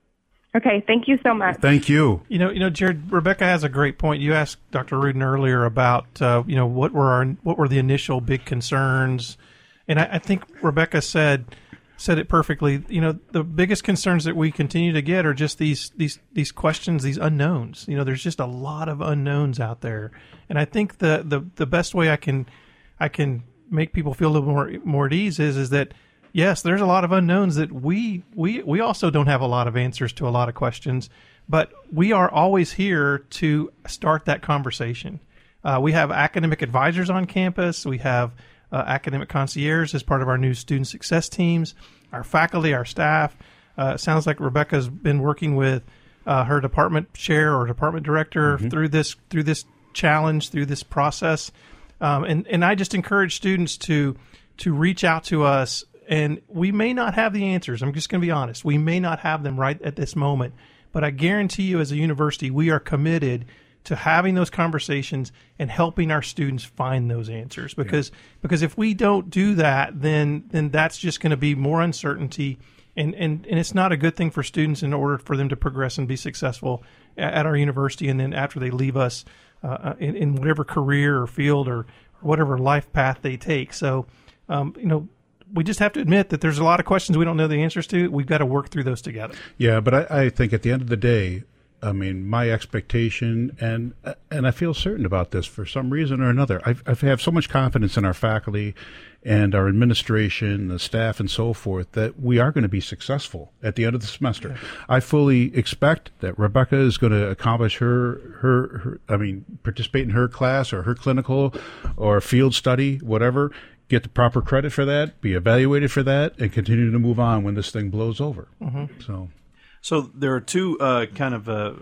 Okay, thank you so much. Thank you. You know, you know, Jared, Rebecca has a great point. You asked Doctor Rudin earlier about uh, you know what were our what were the initial big concerns, and I, I think Rebecca said. said it perfectly. You know, the biggest concerns that we continue to get are just these these these questions, these unknowns. You know, there's just a lot of unknowns out there, and I think the the, the best way I can I can make people feel a little more more at ease is is that yes, there's a lot of unknowns that we we we also don't have a lot of answers to a lot of questions, but we are always here to start that conversation. Uh, we have academic advisors on campus. We have Uh, academic concierge as part of our new student success teams, our faculty, our staff. Uh, it sounds like Rebecca's been working with uh, her department chair or department director mm-hmm. through this through this challenge, through this process. Um, and, and I just encourage students to to reach out to us. And we may not have the answers. I'm just going to be honest. We may not have them right at this moment. But I guarantee you as a university, we are committed to having those conversations and helping our students find those answers, because yeah. because if we don't do that, then then that's just going to be more uncertainty, and, and, and it's not a good thing for students in order for them to progress and be successful at our university, and then after they leave us uh, in, in whatever career or field or, or whatever life path they take. So, um, you know, we just have to admit that there's a lot of questions we don't know the answers to. We've got to work through those together. Yeah, but I, I think at the end of the day, I mean, my expectation, and and I feel certain about this for some reason or another. I've, I have so much confidence in our faculty and our administration, the staff, and so forth, that we are going to be successful at the end of the semester. Yeah. I fully expect that Rebecca is going to accomplish her, her, her, I mean, participate in her class or her clinical or field study, whatever, get the proper credit for that, be evaluated for that, and continue to move on when this thing blows over. Mm-hmm. So... So there are two uh, kind of uh,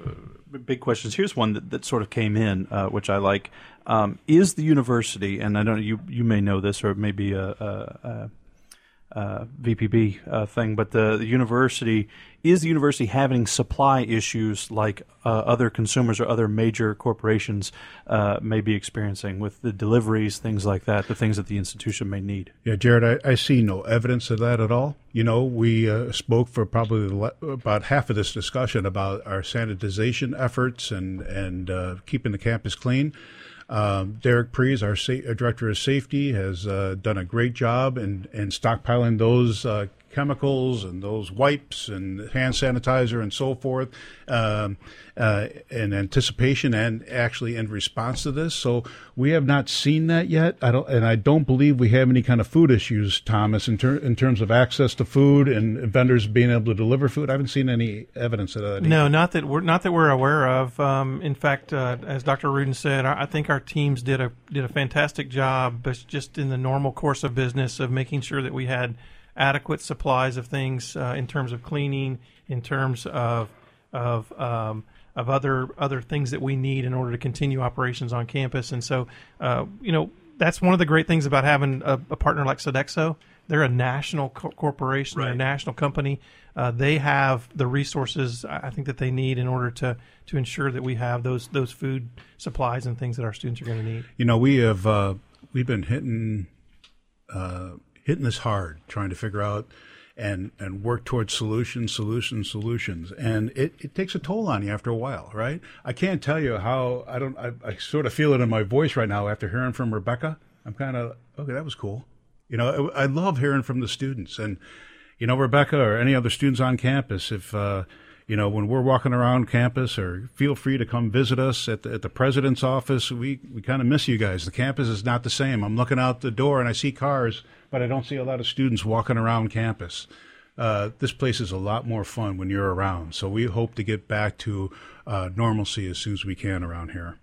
big questions. Here's one that, that sort of came in, uh, which I like. Um, is the university, and I don't know, you, you may know this, or it may be a, a, a Uh, V P B uh, thing, but the, the university, is the university having supply issues like uh, other consumers or other major corporations uh, may be experiencing with the deliveries, things like that, the things that the institution may need? Yeah, Jared, I, I see no evidence of that at all. You know, we uh, spoke for probably le- about half of this discussion about our sanitization efforts and, and uh, keeping the campus clean. Um, Derek Prees, our, sa- our director of safety, has uh, done a great job in, in stockpiling those uh, chemicals and those wipes and hand sanitizer and so forth um, uh, in anticipation and actually in response to this. So we have not seen that yet. I don't, and I don't believe we have any kind of food issues, Thomas, in, ter- in terms of access to food and vendors being able to deliver food. I haven't seen any evidence of that. No, either. not that we're not that we're aware of. Um, in fact, uh, as Doctor Rudin said, I, I think our teams did a did a fantastic job, but just in the normal course of business of making sure that we had adequate supplies of things uh, in terms of cleaning, in terms of of um, of other other things that we need in order to continue operations on campus. And so, uh, you know, that's one of the great things about having a, a partner like Sodexo. They're a national co- corporation, right. They're a national company. Uh, they have the resources I think that they need in order to to ensure that we have those those food supplies and things that our students are going to need. You know, we have uh, we've been hitting. Uh, hitting this hard, trying to figure out and, and work towards solutions, solutions, solutions. And it, it takes a toll on you after a while, right? I can't tell you how, I don't, I, I sort of feel it in my voice right now after hearing from Rebecca. I'm kind of, okay, that was cool. You know, I, I love hearing from the students. And, you know, Rebecca or any other students on campus, if, uh, you know, when we're walking around campus, or feel free to come visit us at the, at the president's office. We, we kind of miss you guys. The campus is not the same. I'm looking out the door and I see cars, but I don't see a lot of students walking around campus. Uh, this place is a lot more fun when you're around. So we hope to get back to uh, normalcy as soon as we can around here.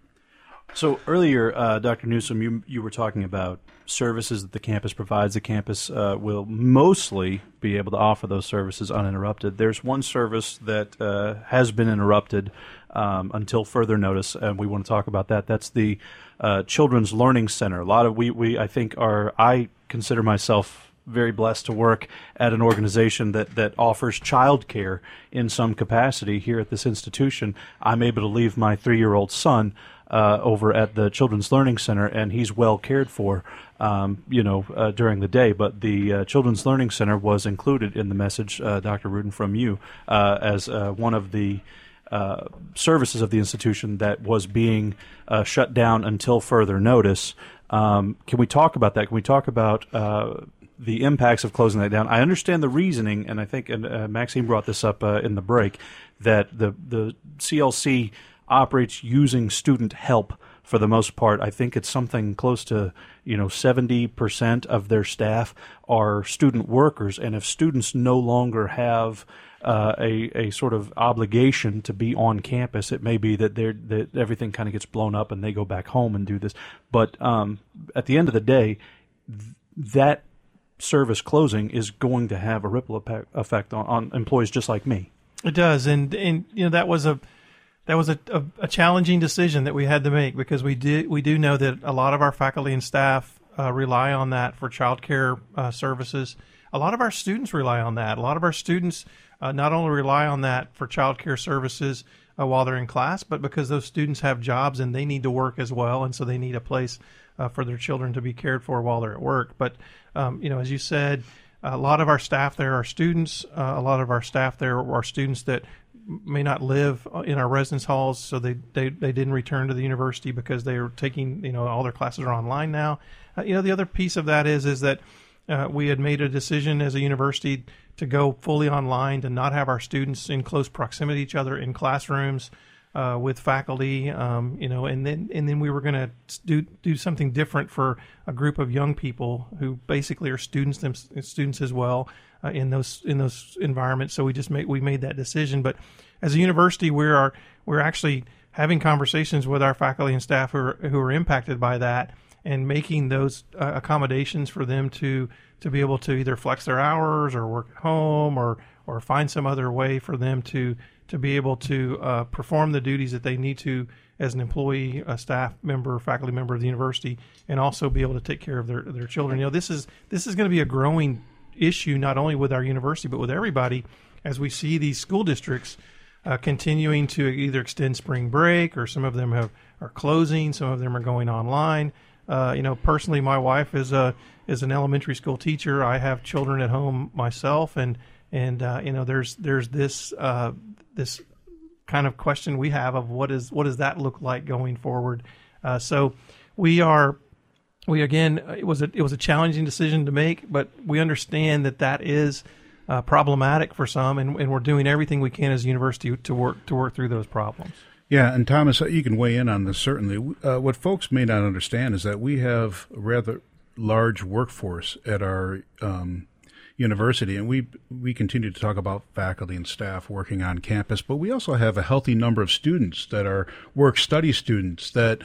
So earlier, uh, Doctor Newsom, you you were talking about services that the campus provides. The campus uh, will mostly be able to offer those services uninterrupted. There's one service that uh, has been interrupted um, until further notice, and we want to talk about that. That's the uh, Children's Learning Center. A lot of we, we I think are I consider myself very blessed to work at an organization that, that offers child care in some capacity here at this institution. I'm able to leave my three-year-old son Uh, over at the Children's Learning Center, and he's well cared for, um, you know, uh, during the day. But the uh, Children's Learning Center was included in the message, uh, Doctor Rudin, from you, uh, as uh, one of the uh, services of the institution that was being uh, shut down until further notice. Um, can we talk about that? Can we talk about uh, the impacts of closing that down? I understand the reasoning, and I think and, uh, Maxine brought this up uh, in the break, that the, the C L C operates using student help for the most part. I think it's something close to, you know, seventy percent of their staff are student workers. And if students no longer have uh, a, a sort of obligation to be on campus, it may be that they're, that everything kind of gets blown up and they go back home and do this. But um, at the end of the day, th- that service closing is going to have a ripple effect on, on employees just like me. It does. And, and you know, that was a That was a, a, a challenging decision that we had to make, because we did we do know that a lot of our faculty and staff uh, rely on that for child care uh, services. A lot of our students rely on that. A lot of our students uh, not only rely on that for child care services uh, while they're in class, but because those students have jobs and they need to work as well, and so they need a place uh, for their children to be cared for while they're at work. But um, you know, as you said, a lot of our staff there are students. Uh, a lot of our staff there are students that may not live in our residence halls, so they, they, they didn't return to the university because they are taking, you know, all their classes are online now. Uh, you know, the other piece of that is is that uh, we had made a decision as a university to go fully online, to not have our students in close proximity to each other in classrooms uh, with faculty, um, you know, and then and then we were going to do do something different for a group of young people who basically are students them, students as well. Uh, in those in those environments, so we just made we made that decision. But as a university, we are we're actually having conversations with our faculty and staff who are who are impacted by that, and making those uh, accommodations for them to to be able to either flex their hours or work at home or or find some other way for them to to be able to uh, perform the duties that they need to as an employee, a staff member, faculty member of the university, and also be able to take care of their, their children. You know, this is this is going to be a growing issue not only with our university but with everybody as we see these school districts uh, continuing to either extend spring break, or some of them have are closing, some of them are going online. Uh, you know, personally, my wife is a is an elementary school teacher. I have children at home myself, and and uh, you know, there's there's this uh, this kind of question we have of what is what does that look like going forward. Uh, so we are we again it was a it was a challenging decision to make, but we understand that that is uh, problematic for some, and, and we're doing everything we can as a university to work to work through those problems. Yeah, and Thomas, you can weigh in on this certainly. Uh, what folks may not understand is that we have a rather large workforce at our um, university, and we we continue to talk about faculty and staff working on campus, but we also have a healthy number of students that are work-study students that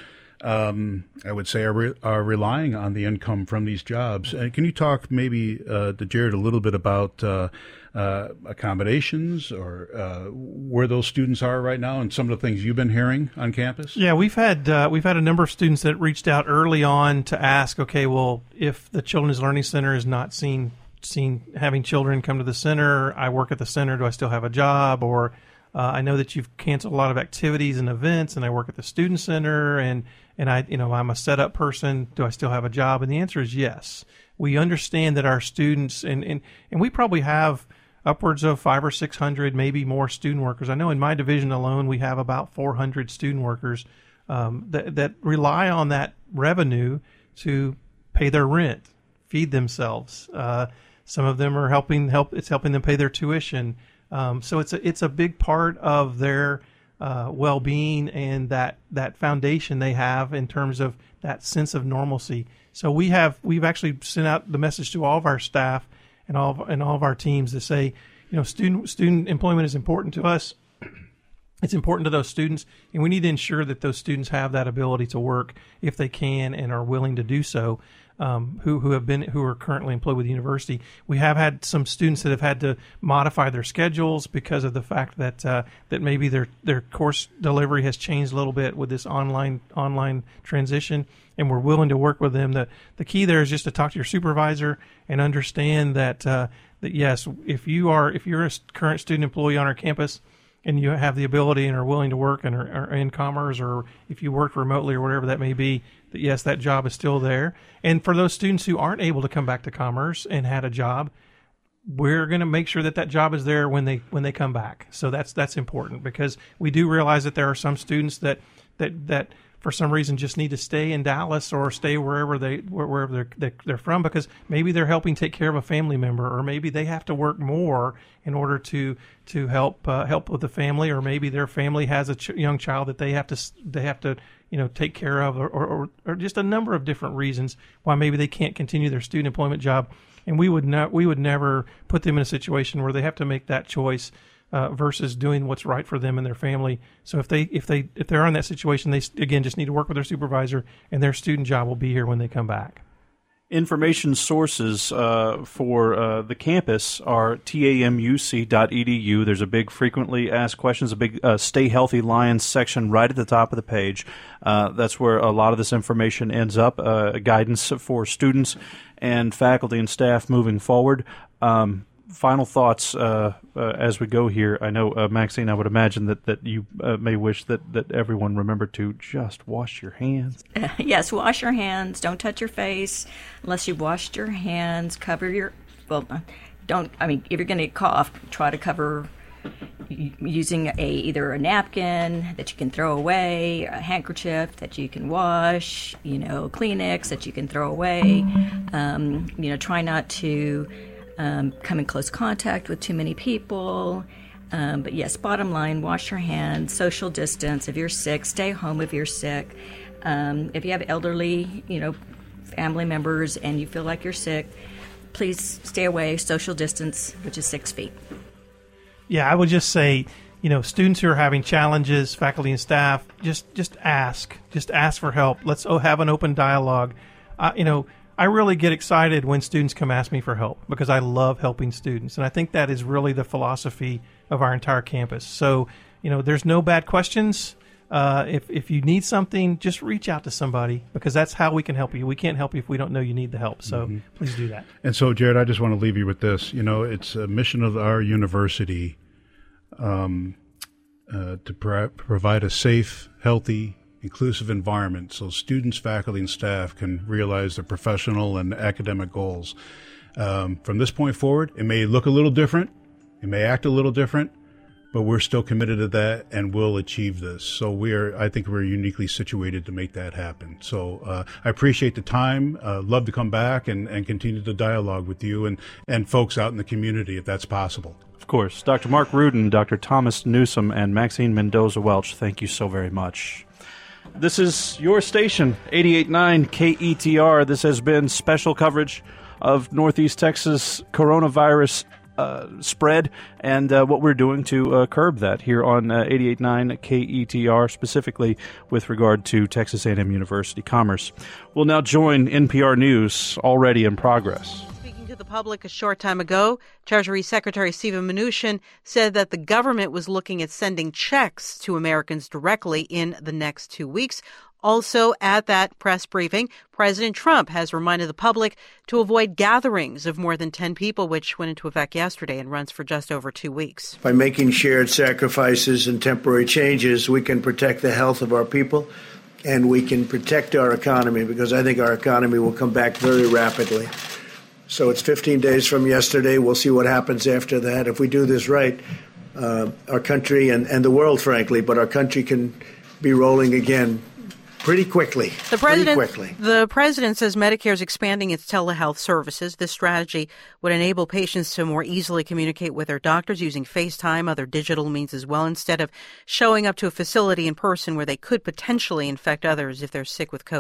um, I would say are, re- are relying on the income from these jobs. And can you talk maybe uh, to Jared a little bit about uh, uh, accommodations or uh, where those students are right now and some of the things you've been hearing on campus? Yeah, we've had uh, we've had a number of students that reached out early on to ask, okay, well, if the Children's Learning Center is not seen seen having children come to the center, I work at the center, do I still have a job? Or uh, I know that you've canceled a lot of activities and events, and I work at the student center, and and I, you know, I'm a setup person. Do I still have a job? And the answer is yes. We understand that our students, and and, and we probably have upwards of five or six hundred, maybe more student workers. I know in my division alone, we have about four hundred student workers um, that that rely on that revenue to pay their rent, feed themselves. Uh, some of them are helping help. It's helping them pay their tuition. Um, so it's a it's a big part of their uh, well-being and that that foundation they have in terms of that sense of normalcy. So we have we've actually sent out the message to all of our staff and all of, and all of our teams to say, you know, student student employment is important to us. It's important to those students, and we need to ensure that those students have that ability to work if they can and are willing to do so. Um, who who have been who are currently employed with the university. We have had some students that have had to modify their schedules because of the fact that uh, that maybe their their course delivery has changed a little bit with this online online transition, and we're willing to work with them. The the key there is just to talk to your supervisor and understand that uh, that yes, if you are if you're a current student employee on our campus and you have the ability and are willing to work and are, are in Commerce, or if you work remotely or whatever that may be, that yes, that job is still there. And for those students who aren't able to come back to Commerce and had a job, we're going to make sure that that job is there when they when they come back. So that's that's important, because we do realize that there are some students that that that for some reason just need to stay in Dallas or stay wherever they wherever they're they're from, because maybe they're helping take care of a family member, or maybe they have to work more in order to to help uh, help with the family, or maybe their family has a ch- young child that they have to they have to you know take care of, or, or or just a number of different reasons why maybe they can't continue their student employment job, and we would not we would never put them in a situation where they have to make that choice. Uh, versus doing what's right for them and their family. So if they if they if they're in that situation, they again just need to work with their supervisor, and their student job will be here when they come back. Information sources uh, for uh, the campus are T A M U C dot E D U. There's a big frequently asked questions, a big uh, Stay Healthy Lions section right at the top of the page. Uh, that's where a lot of this information ends up, uh, guidance for students and faculty and staff moving forward. Um, Final thoughts uh, uh, as we go here. I know, uh, Maxine, I would imagine that, that you uh, may wish that, that everyone remember to just wash your hands. Uh, yes, wash your hands. Don't touch your face unless you've washed your hands. Cover your, well, don't, I mean, if you're going to cough, try to cover using a either a napkin that you can throw away, a handkerchief that you can wash, you know, Kleenex that you can throw away. Um, you know, try not to Um, come in close contact with too many people. Um, but yes, bottom line, wash your hands, social distance. If you're sick, stay home if you're sick. Um, if you have elderly, you know, family members and you feel like you're sick, please stay away, social distance, which is six feet. Yeah, I would just say, you know, students who are having challenges, faculty and staff, just just ask, just ask for help. Let's oh, have an open dialogue. Uh, you know, I really get excited when students come ask me for help because I love helping students, and I think that is really the philosophy of our entire campus. So, you know, there's no bad questions. Uh, if if you need something, just reach out to somebody because that's how we can help you. We can't help you if we don't know you need the help. So mm-hmm. please do that. And so, Jared, I just want to leave you with this. You know, it's a mission of our university um, uh, to pro- provide a safe, healthy, inclusive environment so students, faculty, and staff can realize their professional and academic goals. Um, from this point forward, it may look a little different. It may act a little different. But we're still committed to that, and we'll achieve this. So we are, I think we're uniquely situated to make that happen. So uh, I appreciate the time. Uh, love to come back and, and continue the dialogue with you and, and folks out in the community if that's possible. Of course. Doctor Mark Rudin, Doctor Thomas Newsom, and Maxine Mendoza-Welch, thank you so very much. This is your station, eighty-eight point nine K E T R. This has been special coverage of Northeast Texas coronavirus Uh, spread and uh, what we're doing to uh, curb that here on uh, eighty-eight point nine K E T R, specifically with regard to Texas A and M University Commerce. We'll now join N P R News, already in progress. Speaking to the public a short time ago, Treasury Secretary Steven Mnuchin said that the government was looking at sending checks to Americans directly in the next two weeks. Also, at that press briefing, President Trump has reminded the public to avoid gatherings of more than ten people, which went into effect yesterday and runs for just over two weeks. By making shared sacrifices and temporary changes, we can protect the health of our people and we can protect our economy, because I think our economy will come back very rapidly. So it's fifteen days from yesterday. We'll see what happens after that. If we do this right, uh, our country and, and the world, frankly, but our country can be rolling again pretty quickly. The president, pretty quickly. The president says Medicare is expanding its telehealth services. This strategy would enable patients to more easily communicate with their doctors using FaceTime, other digital means as well, instead of showing up to a facility in person where they could potentially infect others if they're sick with COVID.